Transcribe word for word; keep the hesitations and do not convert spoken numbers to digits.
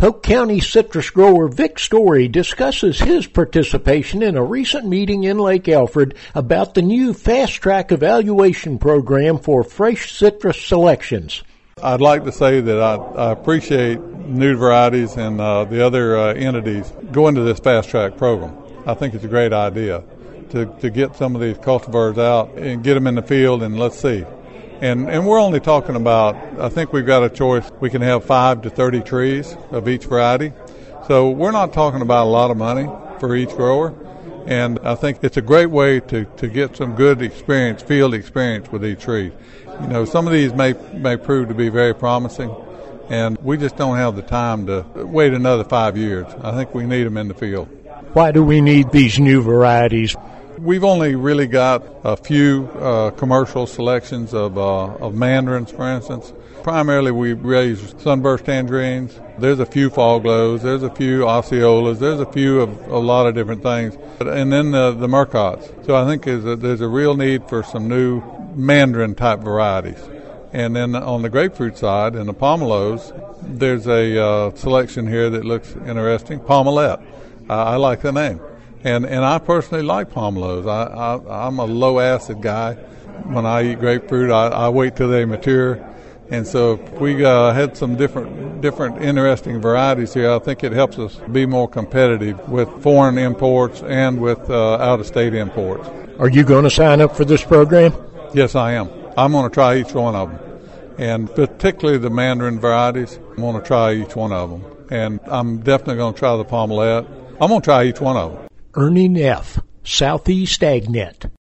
Polk County citrus grower Vic Story discusses his participation in a recent meeting in Lake Alfred about the new fast-track evaluation program for fresh citrus selections. I'd like to say that I, I appreciate New Varieties and uh, the other uh, entities going to this fast-track program. I think it's a great idea to, to get some of these cultivars out and get them in the field and let's see. And and we're only talking about, I think we've got a choice. We can have five to thirty trees of each variety. So we're not talking about a lot of money for each grower. And I think it's a great way to, to get some good experience, field experience with each tree. You know, some of these may, may prove to be very promising, and we just don't have the time to wait another five years. I think we need them in the field. Why do we need these new varieties? We've only really got a few uh, commercial selections of, uh, of mandarins, for instance. Primarily, we raise sunburst tangerines. There's a few fall glows. There's a few osceolas. There's a few of a lot of different things. And then the, the Murcots. So I think there's a, there's a real need for some new mandarin-type varieties. And then on the grapefruit side, in the pomelos, there's a uh, selection here that looks interesting, Pomelette. Uh, I like the name. And and I personally like pomelos. I, I, I'm a low-acid guy. When I eat grapefruit, I, I wait till they mature. And so if we uh, had some different, different interesting varieties here, I think it helps us be more competitive with foreign imports and with uh, out-of-state imports. Are you going to sign up for this program? Yes, I am. I'm going to try each one of them. And particularly the mandarin varieties, I'm going to try each one of them. And I'm definitely going to try the Pomelette. I'm going to try each one of them. Ernie Neff, Southeast AgNet.